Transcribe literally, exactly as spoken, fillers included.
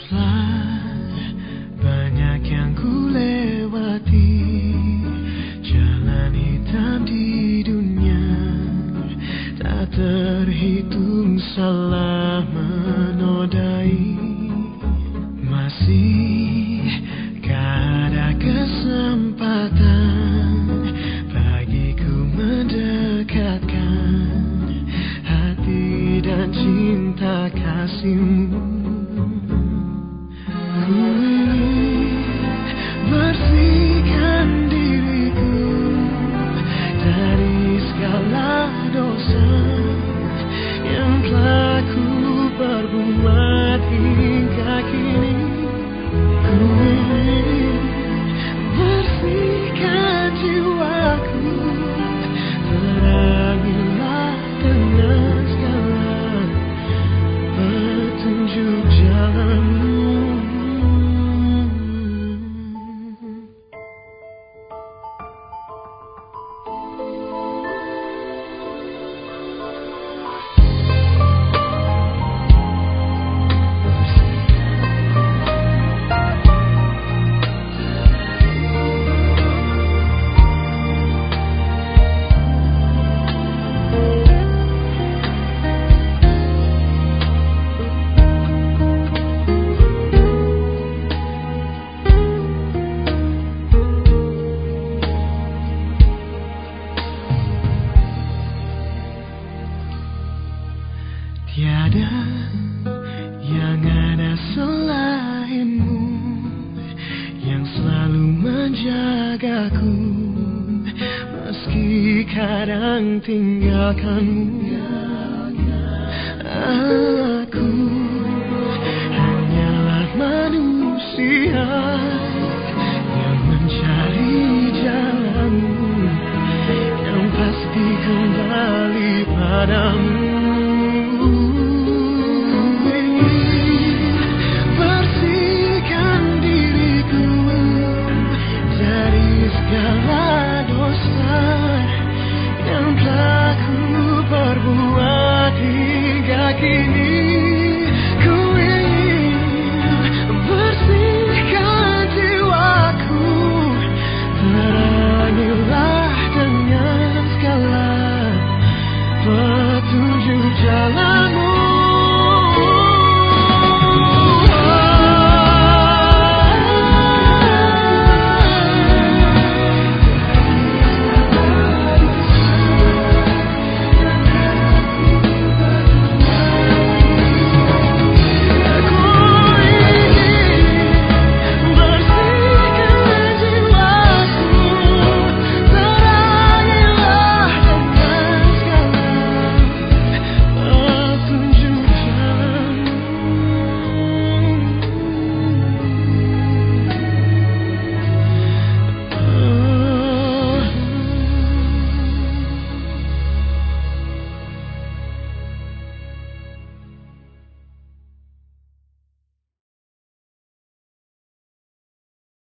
Telah banyak yang ku lewati, jalan hitam di dunia, tak terhitung salah menodai. Masihkah ada kesempatan bagiku mendekatkan hati dan cinta kasihmu? Ku ingin bersihkan diriku dari segala dosa yang telah ku perbuat hingga kini. Ku ingin bersihkan jiwaku, terangilah dengan segala petunjuk jalanmu. Tiada yang ada selainmu, yang selalu menjagaku, meski kadang tinggalkanmu. Ah.